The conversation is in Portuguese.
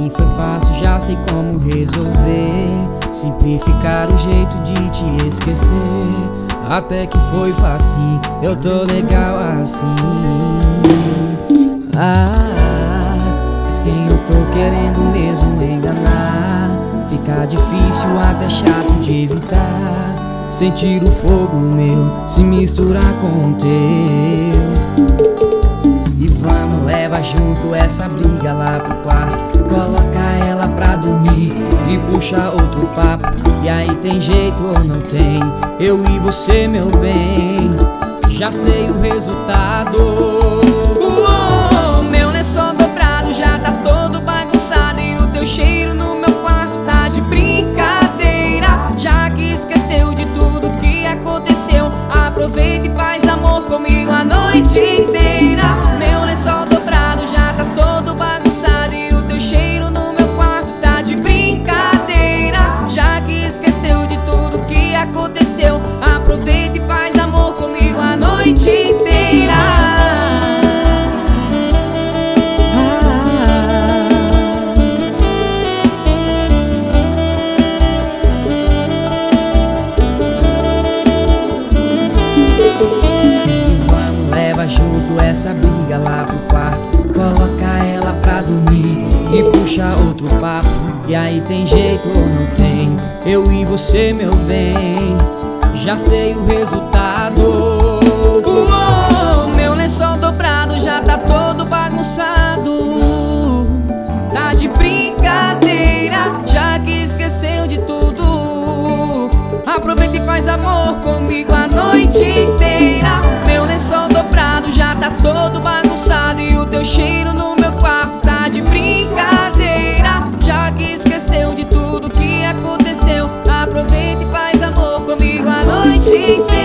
mim foi fácil, já sei como resolver. Simplificar o jeito de te esquecer. Até que foi facinho, eu tô legal assim. Mas quem eu tô querendo mesmo enganar. Fica difícil, até chato de evitar. Sentir o fogo meu se misturar com o teu. E vamos, leva junto essa briga lá pro quarto. Coloca ela pra dormir e puxa outro papo. E aí tem jeito ou não tem? Eu e você, meu bem, já sei o resultado. Meu lençol dobrado já tá todo bagunçado. E o teu cheiro no meu quarto tá de brincadeira. Já que esqueceu de tudo que aconteceu, aproveita e faz amor comigo a noite inteira. Meu lençol dobrado já tá todo bagunçado. E o teu cheiro no meu quarto tá de brincadeira. Já que esqueceu de tudo que aconteceu, aproveita e faz amor comigo a noite inteira. Junto essa briga lá pro quarto. Coloca ela pra dormir e puxa outro papo. E aí tem jeito ou não tem? Eu e você, meu bem, já sei o resultado. Meu lençol dobrado já tá todo bagunçado. Tá de brincadeira, já que esqueceu de tudo. Aproveita e faz amor comigo a noite inteira. Meu lençol dobrado já tá todo bagunçado. E o teu cheiro no meu quarto tá de brincadeira. Já que esqueceu de tudo que aconteceu, aproveita e faz amor comigo a noite inteira.